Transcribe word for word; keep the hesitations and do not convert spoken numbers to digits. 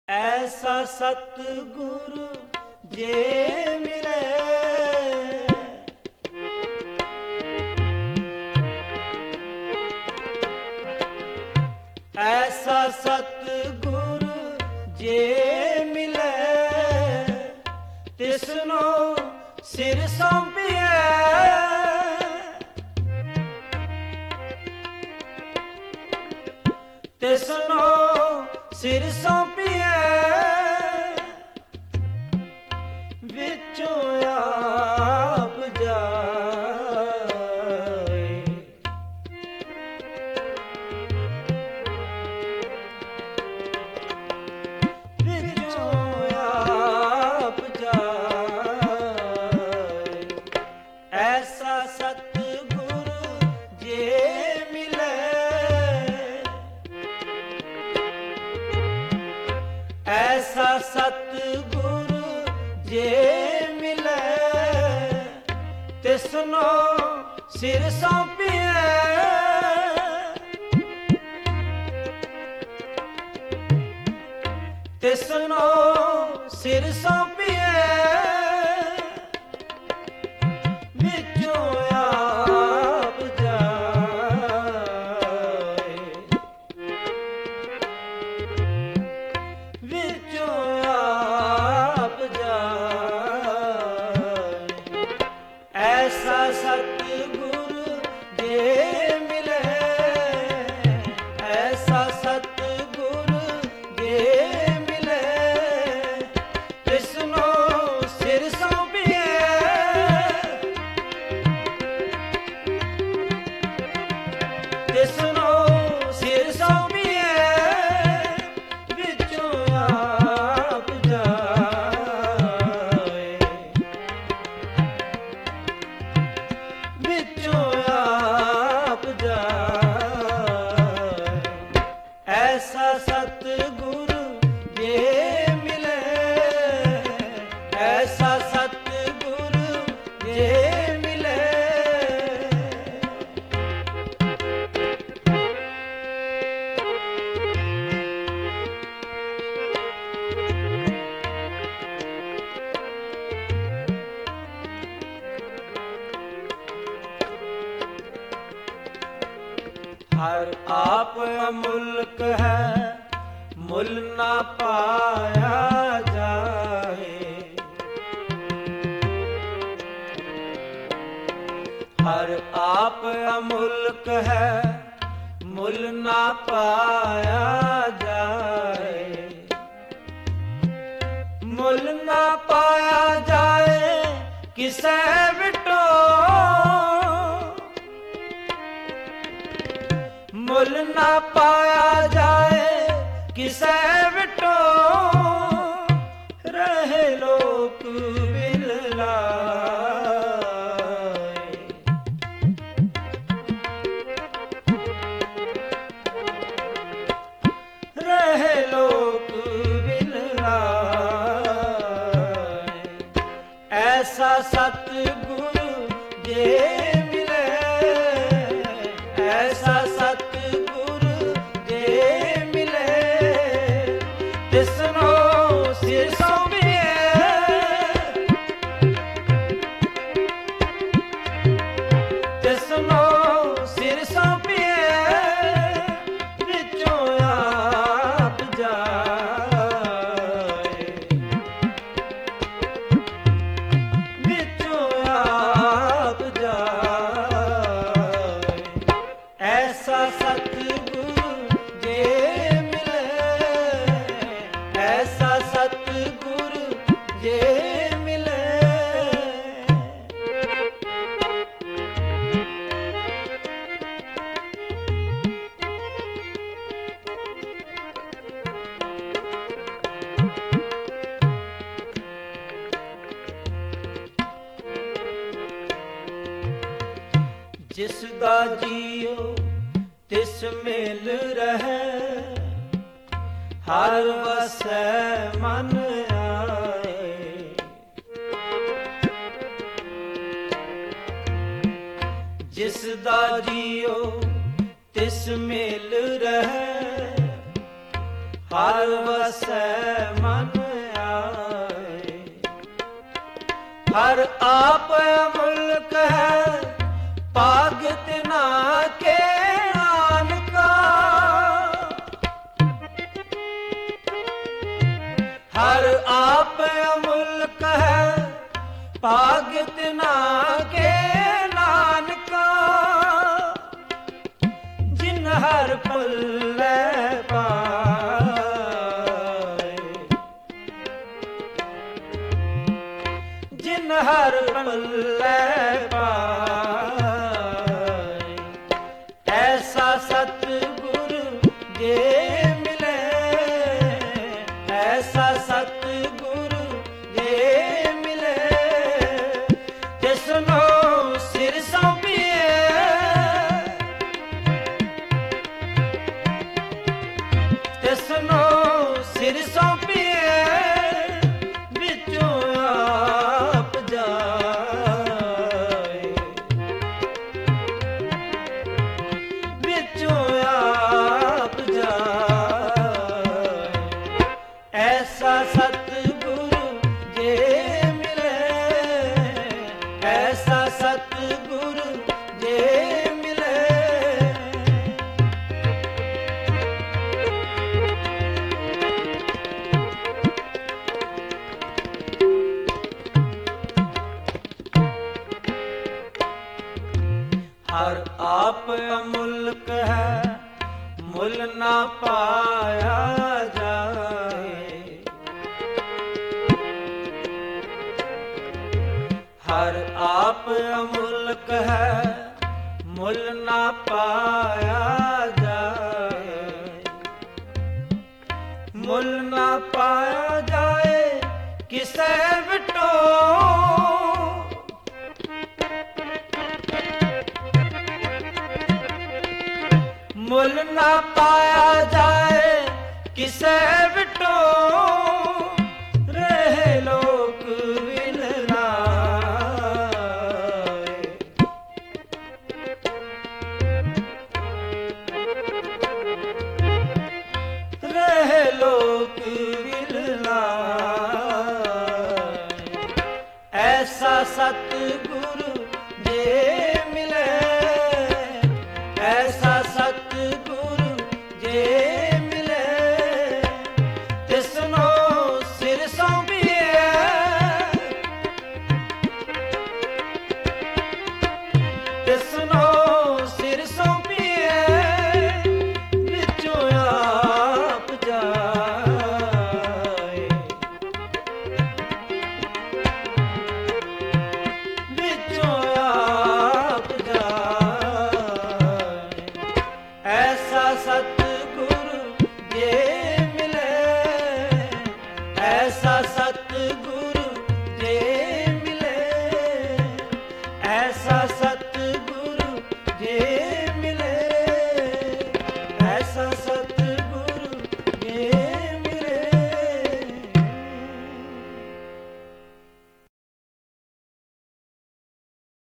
ਐਸਾ ਸਤਿਗੁਰ ਜੇ ਮਿਲੇ, ਐਸਾ ਸਤਿਗੁਰ ਜੇ ਮਿਲੇ, ਤਿਸਨੂੰ ਸਿਰ ਸੌਂਪੀਐ। ਤਿਸਨੂੰ ਸਿਰ ਸੌਂਪੀਐ, ਵਿੱਚੋਂ ਆਪ ਜਾਏ। ਵਿੱਚੋਂ ਆਪ ਜਾਏ, ਐਸਾ ਸਤਿਗੁਰ ਜੇ ਮਿਲੇ, ਐਸਾ ਸਤਿਗੁਰ ਜੇ ਮਿਲੇ, ਤਿਸਨੂੰ ਸਿਰ ਸੌਂਪੀਐ। ਤਿਸਨੂੰ ਸਿਰ ਸੌਂਪੀਐ, ਵਿੱਚੋਂ ਆਪ ਜਾਏ। ਵਿੱਚੋਂ ਆਪ ਜਾਏ, ਐਸਾ ਸਤਿਗੁਰ ਜੇ ਮਿਲੇ, ਐਸਾ ਸਤਿਗੁਰ ਜੇ ਮਿਲੇ, ਤਿਸਨੂੰ ਸਿਰ ਸੌਂਪੀਐ। ਤਿਸਨੂੰ ਸਿਰ ਸੌਂਪੀਐ, ਵਿੱਚੋਂ ਆਪ ਜਾਏ। ਵਿੱਚੋਂ ਆਪ ਜਾਏ, ਐਸਾ ਸਤਿਗੁਰ ਜੇ ਮਿਲੇ, ਐਸਾ ਸਤਿਗੁਰ ਜੇ ਮਿਲੇ। ਹਰ ਆਪ ਅਮੁਲਕ ਹੈ, ਮੁੱਲ ਨਾ ਪਾਇਆ ਜਾਏ। ਹਰ ਆਪ ਅਮੁਲਕ ਹੈ, ਮੁੱਲ ਨਾ ਪਾਇਆ ਜਾਏ। ਮੁੱਲ ਨਾ ਪਾਇਆ ਜਾਏ ਕਿਸੇ ਵਿਟੋ, ਮੁੱਲ ਨਾ ਪਾਇਆ ਜਾਏ ਕਿਸੇ ਵਿਟੋ, ਰਹੇ ਲੋਕ ਬਿਨ ਲਾਏ। ਰਹੇ ਲੋਕ ਬਿਨ ਲਾਏ, ਐਸਾ ਸਤਿਗੁਰ ਜੇ ਮਿਲੇ, ਐਸਾ ਸਤਿਗੁਰ ਜੇ ਮਿਲੇ, ਤਿਸਨੂੰ ਸਿਰ ਸੌਂਪੀਐ। ਤਿਸਨੂੰ ਸਿਰ ਸੌਂਪੀਐ, ਵਿੱਚੋਂ ਆਪ ਜਾਏ। ਵਿੱਚੋਂ ਆਪ ਜਾਏ, ਐਸਾ ਸਤਿਗੁਰ ਜੇ ਮਿਲੇ, ਐਸਾ ਸਤਿਗੁਰ ਜੇ ਮਿਲੇ। ਜਿਸ ਦਾ ਜੀਉ ਤਿਸ ਮਿਲ ਰਹਿ, ਹਰ ਵਸੈ ਮਨ ਆਏ। ਜਿਸ ਦਾ ਜੀਉ ਤਿਸ ਮਿਲ ਰਹਿ, ਹਰ ਵਸੈ ਮਨ ਆਏ। ਹਰ ਆਪ ਅਮੁਲਕ ਹੈ, ਭਾਗਤ ਨਾ ਕੇ ਨਾਨਕਾ। ਹਰ ਆਪ ਅਮੁਲਕ ਹੈ, ਭਾਗਤ ਨਾ ਕੇ ਨਾਨਕਾ। ਜਿਨ ਹਰ ਪੱਲੇ ਪਾਏ, ਜਿਨ ਹਰ ਪੱਲੇ ਪਾਏ। ਐਸਾ ਸਤਿਗੁਰ ਜੇ ਮਿਲੇ, ਐਸਾ ਸਤਿਗੁਰ ਜੇ ਮਿਲੇ। ਤਿਸਨੋ ਸਿਰ ਸੌਂਪੀਏ, ਤਿਸਨੋ ਸਿਰ ਸੌਂਪੀਏ। ਵਿੱਚੋਂ ਆਪ ਜਾਏ, ਵਿੱਚੋਂ ਆਪ ਜਾਏ। ਐਸਾ ਸਤਿਗੁਰ ਜੇ ਮਿਲੇ, ਐਸਾ ਸਤਿਗੁਰ ਜੇ ਮਿਲੇ। ਹਰ ਆਪ ਅਮੁਲਕ ਹੈ, ਮੁੱਲ ਨਾ ਪਾਇਆ ਜਾਏ। ਹਰ ਆਪ ਅਮੁਲਕ ਹੈ, ਮੁੱਲ ਨਾ ਪਾਇਆ ਜਾਏ। ਮੁੱਲ ਨਾ ਪਾਇਆ ਜਾਏ ਕਿਸੇ ਵਿਟੋ। ਮੁੱਲ ਨਾ ਪਾਇਆ ਜਾਏ ਕਿਸੇ ਵਿਟੋ।